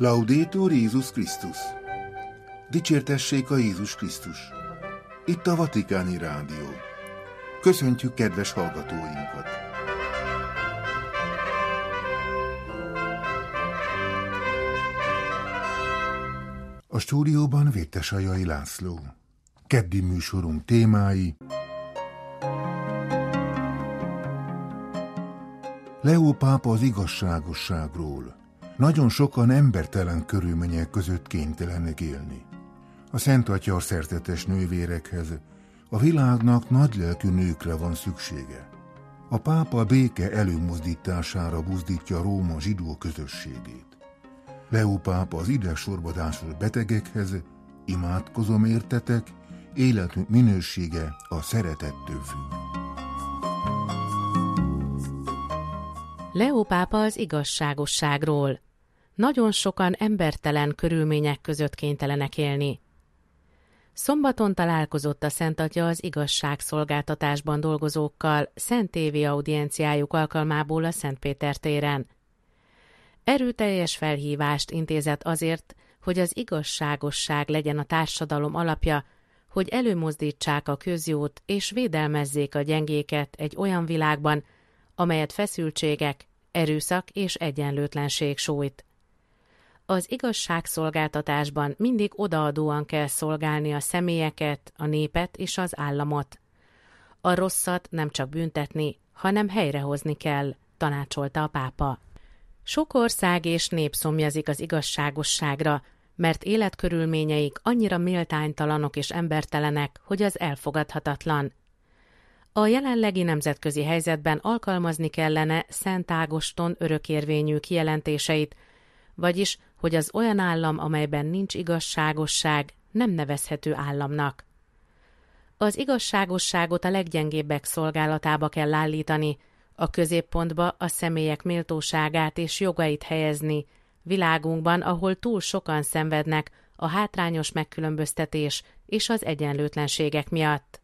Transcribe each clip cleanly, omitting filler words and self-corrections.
Laudetur Jézus Krisztus! Dicsértessék a Jézus Krisztus! Itt a Vatikáni Rádió. Köszöntjük kedves hallgatóinkat! A stúdióban Vétesajai László. Keddi műsorunk témái: Leó pápa az igazságosságról. Nagyon sokan embertelen körülmények között kénytelenek élni. A Szent Atya szerzetes nővérekhez, a világnak nagylelkű nőkre van szüksége. A pápa a béke előmozdítására buzdítja Róma zsidó közösségét. Leó pápa az idegsorbadásos betegekhez: imádkozom értetek, életünk minősége a szeretettől függ. Leó pápa az igazságosságról. Nagyon sokan embertelen körülmények között kénytelenek élni. Szombaton találkozott a Szent Atya az igazságszolgáltatásban dolgozókkal Szent Évi audienciájuk alkalmából a Szent Péter téren. Erőteljes felhívást intézett azért, hogy az igazságosság legyen a társadalom alapja, hogy előmozdítsák a közjót és védelmezzék a gyengéket egy olyan világban, amelyet feszültségek, erőszak és egyenlőtlenség sújt. Az igazságszolgáltatásban mindig odaadóan kell szolgálni a személyeket, a népet és az államot. A rosszat nem csak büntetni, hanem helyrehozni kell, tanácsolta a pápa. Sok ország és nép szomjazik az igazságosságra, mert életkörülményeik annyira méltánytalanok és embertelenek, hogy az elfogadhatatlan. A jelenlegi nemzetközi helyzetben alkalmazni kellene Szent Ágoston örökérvényű kijelentéseit, vagyis, hogy az olyan állam, amelyben nincs igazságosság, nem nevezhető államnak. Az igazságosságot a leggyengébbek szolgálatába kell állítani, a középpontba a személyek méltóságát és jogait helyezni, világunkban, ahol túl sokan szenvednek a hátrányos megkülönböztetés és az egyenlőtlenségek miatt.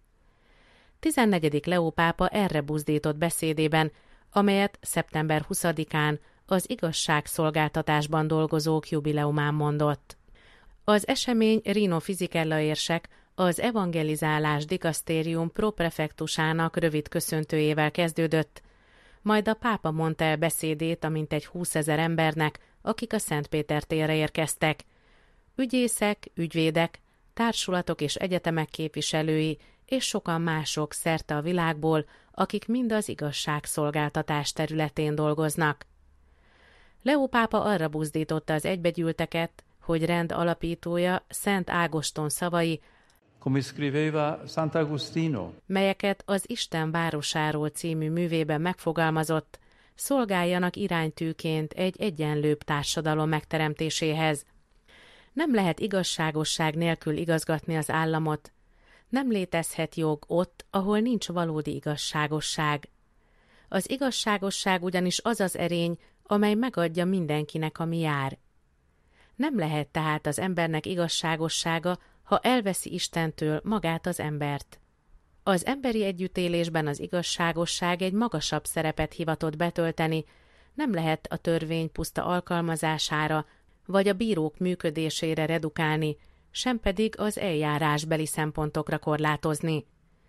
14. Leó pápa erre buzdított beszédében, amelyet szeptember 20-án az igazságszolgáltatásban dolgozók jubileumán mondott. Az esemény Rino Fisichella érsek, az evangelizálás dikasztérium proprefektusának rövid köszöntőjével kezdődött, majd a pápa mondta el beszédét a mintegy 20 000 embernek, akik a Szent Péter térre érkeztek. Ügyészek, ügyvédek, társulatok és egyetemek képviselői, és sokan mások szerte a világból, akik mind az igazságszolgáltatás területén dolgoznak. Leó pápa arra buzdította az egybegyűlteket, hogy rend alapítója Szent Ágoston szavai, come scriveva Sant'Agostino, melyeket az Isten városáról című művében megfogalmazott, szolgáljanak iránytűként egy egyenlőbb társadalom megteremtéséhez. Nem lehet igazságosság nélkül igazgatni az államot, nem létezhet jog ott, ahol nincs valódi igazságosság. Az igazságosság ugyanis az az erény, amely megadja mindenkinek, ami jár. Nem lehet tehát az embernek igazságossága, ha elveszi Istentől magát az embert. Az emberi együttélésben az igazságosság egy magasabb szerepet hivatott betölteni, nem lehet a törvény puszta alkalmazására vagy a bírók működésére redukálni, sem pedig az eljárásbeli szempontokra korlátozni.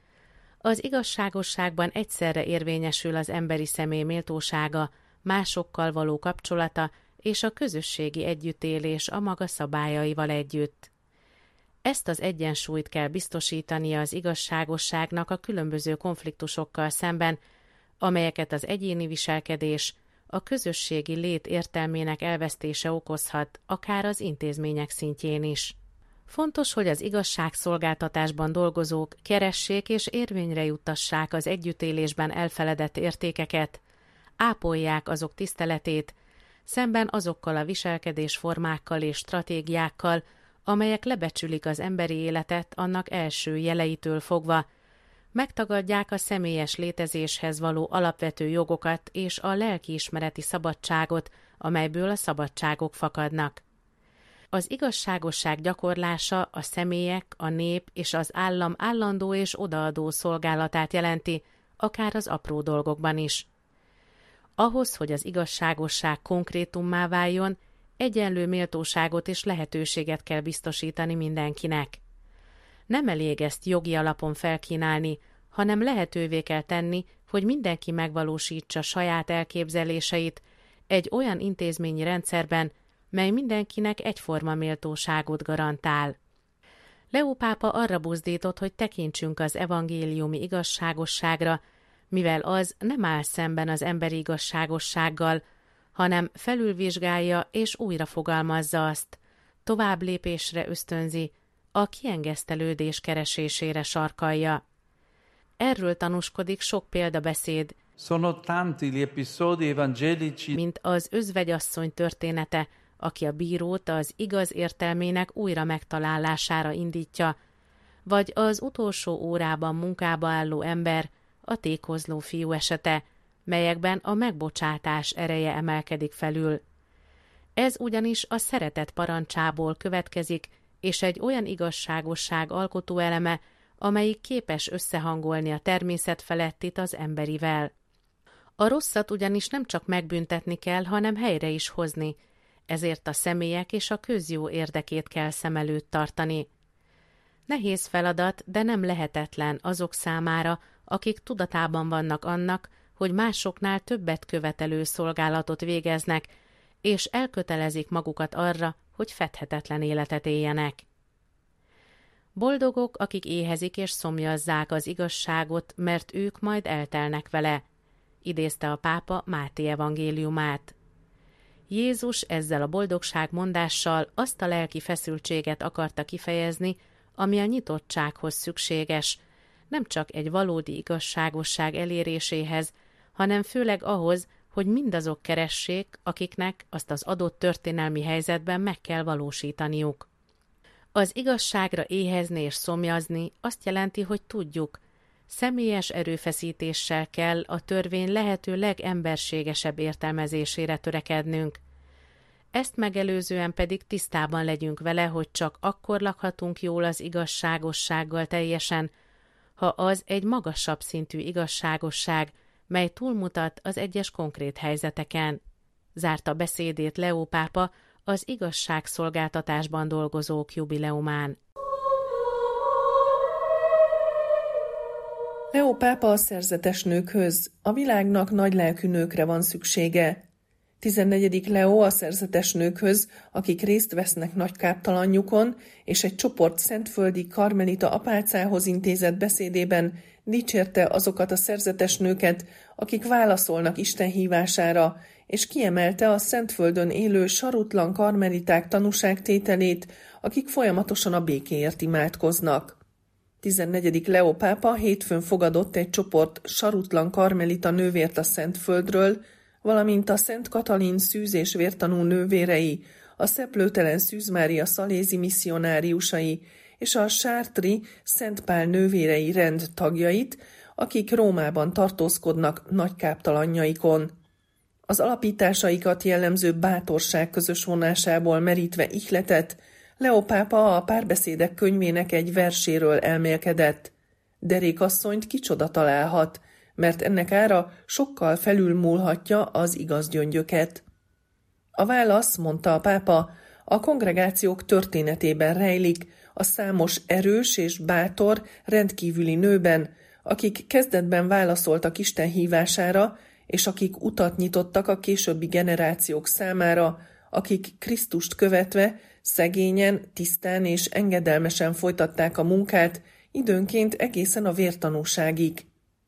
Az igazságosságban egyszerre érvényesül az emberi személy méltósága, másokkal való kapcsolata és a közösségi együttélés a maga szabályaival együtt. Ezt az egyensúlyt kell biztosítania az igazságosságnak a különböző konfliktusokkal szemben, amelyeket az egyéni viselkedés, a közösségi lét értelmének elvesztése okozhat, akár az intézmények szintjén is. Fontos, hogy az igazságszolgáltatásban dolgozók keressék és érvényre juttassák az együttélésben elfeledett értékeket, ápolják azok tiszteletét, szemben azokkal a viselkedésformákkal és stratégiákkal, amelyek lebecsülik az emberi életet annak első jeleitől fogva, megtagadják a személyes létezéshez való alapvető jogokat és a lelkiismereti szabadságot, amelyből a szabadságok fakadnak. Az igazságosság gyakorlása a személyek, a nép és az állam állandó és odaadó szolgálatát jelenti, akár az apró dolgokban is. Ahhoz, hogy az igazságosság konkrétummá váljon, egyenlő méltóságot és lehetőséget kell biztosítani mindenkinek. Nem elég ezt jogi alapon felkínálni, hanem lehetővé kell tenni, hogy mindenki megvalósítsa saját elképzeléseit egy olyan intézményi rendszerben, mely mindenkinek egyforma méltóságot garantál. Leó pápa arra buzdított, hogy tekintsünk az evangéliumi igazságosságra, mivel az nem áll szemben az emberi igazságossággal, hanem felülvizsgálja és újra fogalmazza azt, tovább lépésre ösztönzi, a kiengesztelődés keresésére sarkalja. Erről tanúskodik sok példabeszéd, Sono tanti gli episodi evangelici, mint az özvegyasszony története, aki a bírót az igaz értelmének újra megtalálására indítja, vagy az utolsó órában munkába álló ember, a tékozló fiú esete, melyekben a megbocsátás ereje emelkedik felül. Ez ugyanis a szeretet parancsából következik, és egy olyan igazságosság alkotó eleme, amelyik képes összehangolni a természet felettit az emberivel. A rosszat ugyanis nem csak megbüntetni kell, hanem helyre is hozni, ezért a személyek és a közjó érdekét kell szem előtt tartani. Nehéz feladat, de nem lehetetlen azok számára, akik tudatában vannak annak, hogy másoknál többet követelő szolgálatot végeznek, és elkötelezik magukat arra, hogy fedhetetlen életet éljenek. Boldogok, akik éhezik és szomjazzák az igazságot, mert ők majd eltelnek vele, idézte a pápa Máté evangéliumát. Jézus ezzel a boldogság mondással azt a lelki feszültséget akarta kifejezni, ami a nyitottsághoz szükséges, nem csak egy valódi igazságosság eléréséhez, hanem főleg ahhoz, hogy mindazok keressék, akiknek azt az adott történelmi helyzetben meg kell valósítaniuk. Az igazságra éhezni és szomjazni azt jelenti, hogy tudjuk, személyes erőfeszítéssel kell a törvény lehető legemberségesebb értelmezésére törekednünk. Ezt megelőzően pedig tisztában legyünk vele, hogy csak akkor lakhatunk jól az igazságossággal teljesen, ha az egy magasabb szintű igazságosság, mely túlmutat az egyes konkrét helyzeteken. Zárta beszédét Leó pápa az igazságszolgáltatásban dolgozók jubileumán. Leó pápa a szerzetes nőkhöz, a világnak nagylelkű nőkre van szüksége. 14. Leó a szerzetes nőkhöz, akik részt vesznek nagykáptalanjukon, és egy csoport szentföldi karmelita apácához intézett beszédében dicsérte azokat a szerzetes nőket, akik válaszolnak Isten hívására, és kiemelte a Szentföldön élő sarutlan karmeliták tanúságtételét, akik folyamatosan a békéért imádkoznak. 14. Leó pápa hétfőn fogadott egy csoport sarutlan karmelita nővért a Szentföldről, valamint a Szent Katalin szűz- és vértanú nővérei, a Szeplőtelen Szűz Mária szalézi misszionáriusai és a sártri Szent Pál nővérei rend tagjait, akik Rómában tartózkodnak nagykáptalanjaikon. Az alapításaikat jellemző bátorság közös vonásából merítve ihletet, Leó pápa a Párbeszédek könyvének egy verséről elmélkedett. Derékasszonyt kicsoda találhat, mert ennek ára sokkal felülmúlhatja az igaz gyöngyöket. A válasz, mondta a pápa, a kongregációk történetében rejlik, a számos erős és bátor, rendkívüli nőben, akik kezdetben válaszoltak Isten hívására, és akik utat nyitottak a későbbi generációk számára, akik Krisztust követve szegényen, tisztán és engedelmesen folytatták a munkát, időnként egészen a vértanúságig.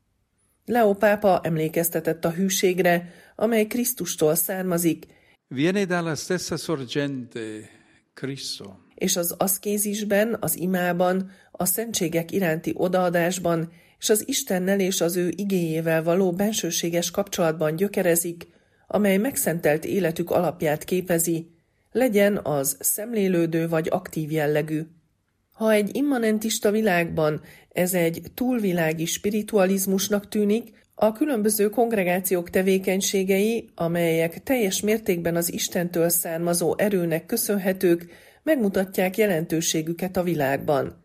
Leó pápa emlékeztetett a hűségre, amely Krisztustól származik, viene dalla stessa sorgente, Cristo. És az aszkézisben, az imában, a szentségek iránti odaadásban és az Istennel és az ő igéjével való bensőséges kapcsolatban gyökerezik, amely megszentelt életük alapját képezi, legyen az szemlélődő vagy aktív jellegű. Ha egy immanentista világban ez egy túlvilági spiritualizmusnak tűnik, a különböző kongregációk tevékenységei, amelyek teljes mértékben az Istentől származó erőnek köszönhetők, megmutatják jelentőségüket a világban.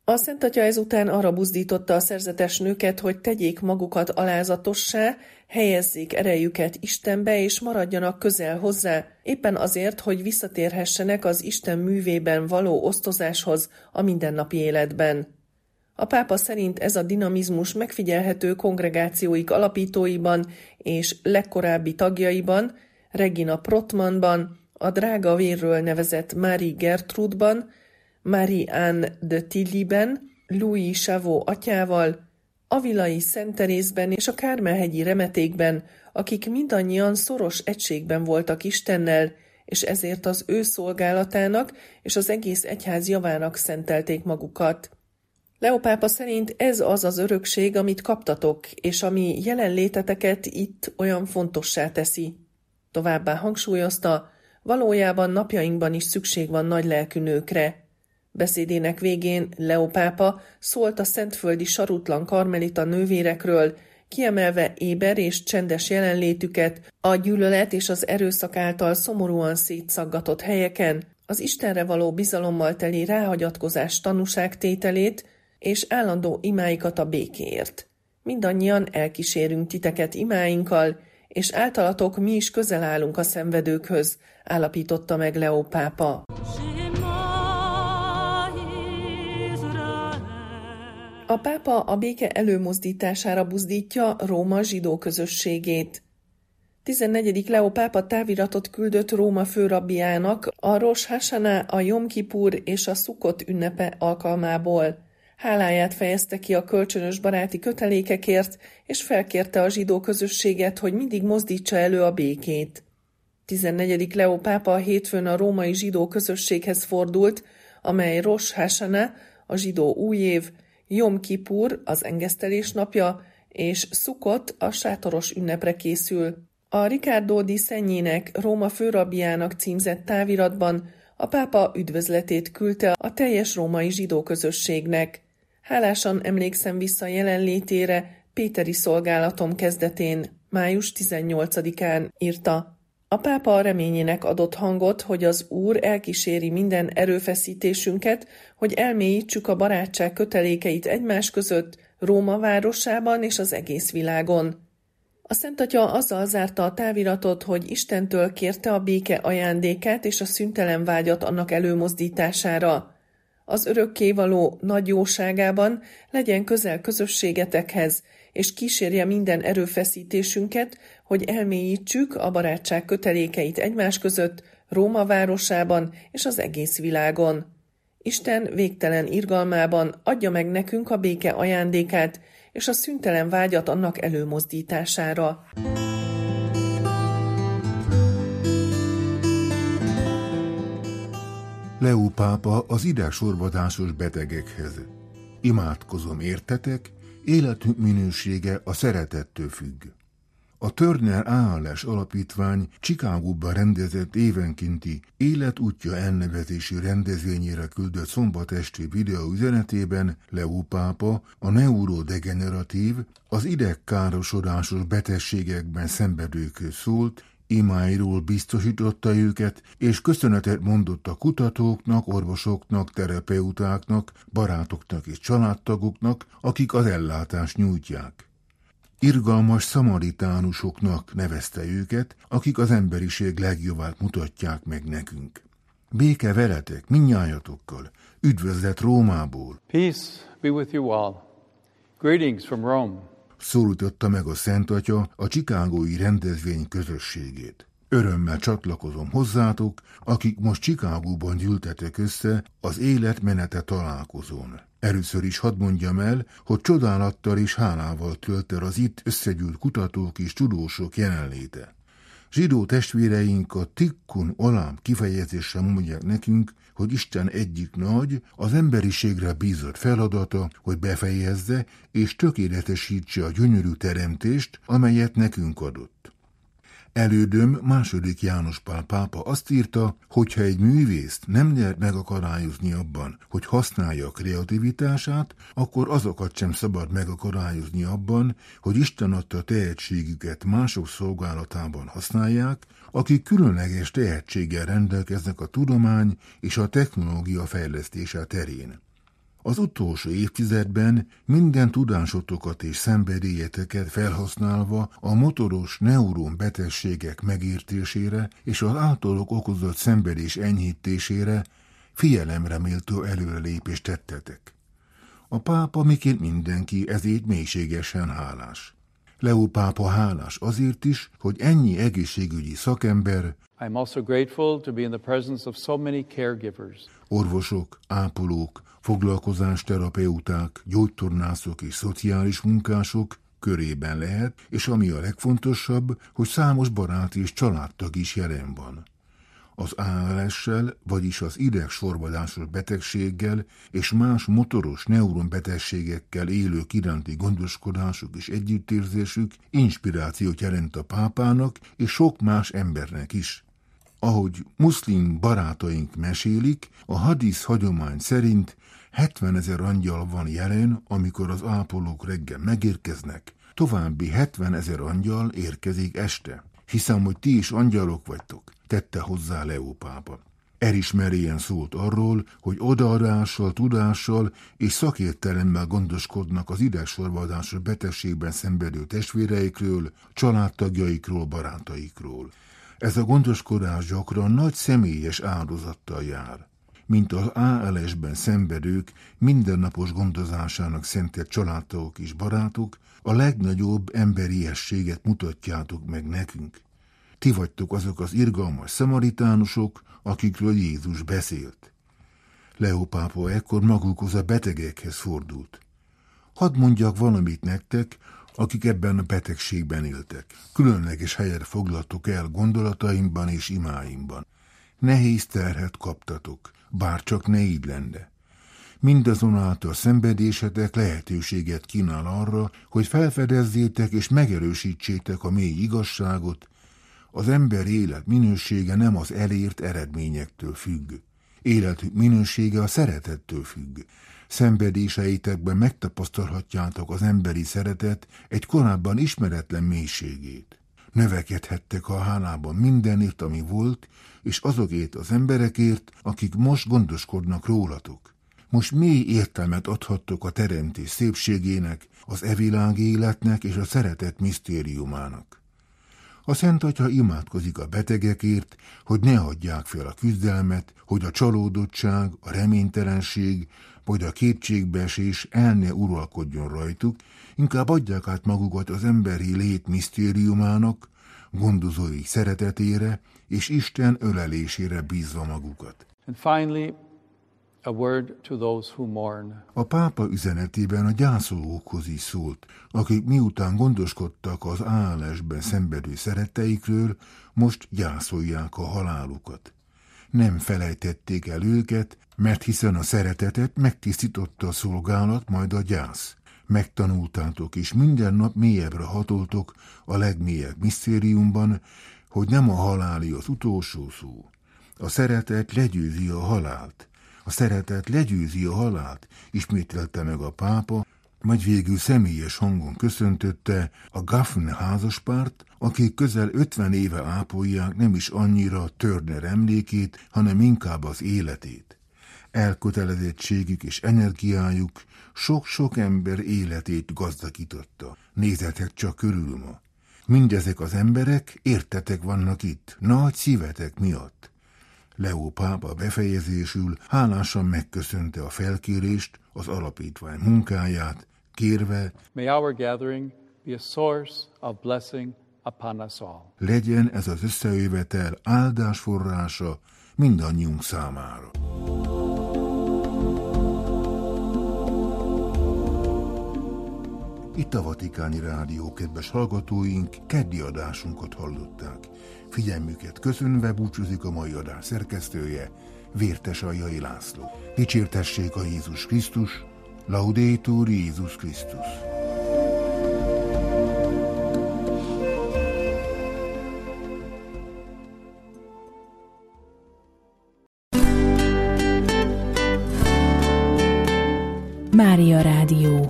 A Szent Atya ezután arra buzdította a szerzetes nőket, hogy tegyék magukat alázatossá, helyezzék erejüket Istenbe, és maradjanak közel hozzá, éppen azért, hogy visszatérhessenek az Isten művében való osztozáshoz a mindennapi életben. A pápa szerint ez a dinamizmus megfigyelhető kongregációik alapítóiban és legkorábbi tagjaiban, Regina Prottmannban, a drága vérről nevezett Marie Gertrudban, Marie-Anne de Tillyben, Louis Chavot atyával, Avilai Szent Terézben és a Kármel-hegyi remetékben, akik mindannyian szoros egységben voltak Istennel, és ezért az ő szolgálatának és az egész egyház javának szentelték magukat. Leó pápa szerint ez az az örökség, amit kaptatok, és ami jelenléteteket itt olyan fontossá teszi. Továbbá hangsúlyozta, valójában napjainkban is szükség van nagylelkű nőkre. Beszédének végén Leó pápa szólt a szentföldi sarutlan karmelita nővérekről, kiemelve éber és csendes jelenlétüket a gyűlölet és az erőszak által szomorúan szétszaggatott helyeken, az Istenre való bizalommal teli ráhagyatkozás tanúságtételét és állandó imáikat a békéért. Mindannyian elkísérünk titeket imáinkkal, és általatok mi is közel állunk a szenvedőkhöz, állapította meg Leó pápa. A pápa a béke előmozdítására buzdítja Róma zsidó közösségét. 14. Leó pápa táviratot küldött Róma főrabbiának a Rosh Hashanah, a Jom Kipur és a Szukot ünnepe alkalmából. Háláját fejezte ki a kölcsönös baráti kötelékekért, és felkérte a zsidó közösséget, hogy mindig mozdítsa elő a békét. 14. Leó pápa a hétfőn a római zsidó közösséghez fordult, amely Rosh Hashanah, a zsidó újév, Jom Kipur, az engesztelés napja, és Szukot, a sátoros ünnepre készül. A Riccardo di Segninek, Róma főrabbiának címzett táviratban a pápa üdvözletét küldte a teljes római zsidó közösségnek. Hálásan emlékszem vissza jelenlétére péteri szolgálatom kezdetén, május 18-án, írta. A pápa reményének adott hangot, hogy az Úr elkíséri minden erőfeszítésünket, hogy elmélyítsük a barátság kötelékeit egymás között, Róma városában és az egész világon. A Szent Atya azzal zárta a táviratot, hogy Istentől kérte a béke ajándékát és a szüntelen vágyat annak előmozdítására. Az örökkévaló nagy jóságában legyen közel közösségetekhez, és kísérje minden erőfeszítésünket, hogy elmélyítsük a barátság kötelékeit egymás között, Róma városában és az egész világon. Isten végtelen irgalmában adja meg nekünk a béke ajándékát és a szüntelen vágyat annak előmozdítására. Leó pápa az idegsorvadásos betegekhez. Imádkozom értetek, életünk minősége a szeretettől függ. A Turner ALS alapítvány Chicagóban rendezett évenkénti Életútja elnevezésű rendezvényére küldött szombat esti videóüzenetében Leó pápa a neurodegeneratív, az idegkárosodásos betegségekben szenvedőkhöz szólt, imáiról biztosította őket, és köszönetet mondott a kutatóknak, orvosoknak, terapeutáknak, barátoknak és családtagoknak, akik az ellátást nyújtják. Irgalmas szamaritánusoknak nevezte őket, akik az emberiség legjobbát mutatják meg nekünk. Béke veletek, mindnyájatokkal, üdvözlet Rómából! Peace be with you all. Greetings from Rome. Szólította meg a Szent Atya a chicagói rendezvény közösségét. Örömmel csatlakozom hozzátok, akik most Chicagóban gyűltetek össze az életmenete találkozón. Először is hadd mondjam el, hogy csodálattal és hálával tölt el az itt összegyűlt kutatók és tudósok jelenléte. Zsidó testvéreink a tikkun olam kifejezéssel mondják nekünk, hogy Isten egyik nagy, az emberiségre bízott feladata, hogy befejezze és tökéletesítse a gyönyörű teremtést, amelyet nekünk adott. Elődöm, II. János Pál pápa azt írta, hogy ha egy művészt nem lehet megakadályozni abban, hogy használja a kreativitását, akkor azokat sem szabad megakadályozni abban, hogy Isten adta tehetségüket mások szolgálatában használják, akik különleges tehetséggel rendelkeznek a tudomány és a technológia fejlesztése terén. Az utolsó évtizedben minden tudásotokat és szenvedélyeteket felhasználva a motoros neuronbetegségek megértésére és az általuk okozott szenvedés enyhítésére figyelemre méltó előrelépést tettetek. A pápa, miként mindenki, ezért mélységesen hálás. Leó pápa hálás azért is, hogy ennyi egészségügyi szakember, I'm also grateful to be in the presence of so many caregivers. Orvosok, ápolók, foglalkozásterapeuták, gyógytornászok és szociális munkások körében lehet, és ami a legfontosabb, hogy számos barát és családtag is jelen van. Az ALS-sel, vagyis az idegsorvadásos betegséggel és más motoros neuronbetegségekkel élők iránti gondoskodásuk és együttérzésük inspirációt jelent a pápának és sok más embernek is. Ahogy muszlim barátaink mesélik, a hadisz hagyomány szerint 70 000 angyal van jelen, amikor az ápolók reggel megérkeznek, további 70 000 angyal érkezik este. Hiszem, hogy ti is angyalok vagytok, tette hozzá Leó pápa. Elismerően szólt arról, hogy odaadással, tudással és szakértelemmel gondoskodnak az idegsorvadásos betegségben szenvedő testvéreikről, családtagjaikról, barátaikról. Ez a gondoskodás gyakran nagy személyes áldozattal jár. Mint az ALS-ben szenvedők mindennapos gondozásának szentelt családtagok és barátok, a legnagyobb emberiességet mutatjátok meg nekünk. Ti vagytok azok az irgalmas szamaritánusok, akikről Jézus beszélt. Leó pápa ekkor magukhoz a betegekhez fordult. Hadd mondjak valamit nektek, akik ebben a betegségben éltek. Különleges helyet foglaltok el gondolataimban és imáimban. Nehéz terhet kaptatok, bár csak ne így lenne. Mindazonáltal szenvedésetek lehetőséget kínál arra, hogy felfedezzétek és megerősítsétek a mély igazságot. Az ember élet minősége nem az elért eredményektől függ. Életük minősége a szeretettől függ. Szenvedéseitekben megtapasztalhatjátok az emberi szeretet egy korábban ismeretlen mélységét. Növekedhettek a hálában mindenért, ami volt, és azokért az emberekért, akik most gondoskodnak rólatok. Most mély értelmet adhattok a teremtés szépségének, az evilág életnek és a szeretet misztériumának. A Szent Atya imádkozik a betegekért, hogy ne hagyják fel a küzdelmet, hogy a csalódottság, a reménytelenség vagy a kétségbeesés el ne uralkodjon rajtuk, inkább adják át magukat az emberi lét misztériumának, gondozói szeretetére és Isten ölelésére bízva magukat. And finally, a word to those who mourn. A pápa üzenetében a gyászolókhoz is szólt, akik miután gondoskodtak az ALS-ben szenvedő szeretteikről, most gyászolják a halálukat. Nem felejtették el őket, mert hiszen a szeretetet megtisztította a szolgálat, majd a gyász. Megtanultátok, és minden nap mélyebbre hatoltok a legmélyebb misztériumban, hogy nem a haláli az utolsó szó. A szeretet legyőzi a halált. A szeretet legyőzi a halált, ismételte meg a pápa, majd végül személyes hangon köszöntötte a Gaffney házaspárt, akik közel 50 éve ápolják nem is annyira Turner emlékét, hanem inkább az életét. Elkötelezettségük és energiájuk sok-sok ember életét gazdagította. Nézzetek csak körül ma. Mindezek az emberek értetek vannak itt, nagy szívetek miatt. Leó pápa befejezésül hálásan megköszönte a felkérést, az alapítvány munkáját, kérve, May our gathering be a source of blessing upon us all. Legyen ez az összejövetel áldás forrása mindannyiunk számára. Itt a Vatikáni Rádió, kedves hallgatóink, keddi adásunkat hallották. Figyelmüket köszönve búcsúzik a mai adás szerkesztője, Vértes Aljai László. Dicsértessék a Jézus Krisztus, Laudetur Jézus Krisztus. Mária Rádió.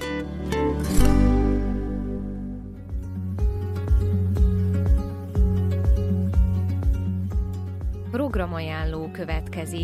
Programajánló következik.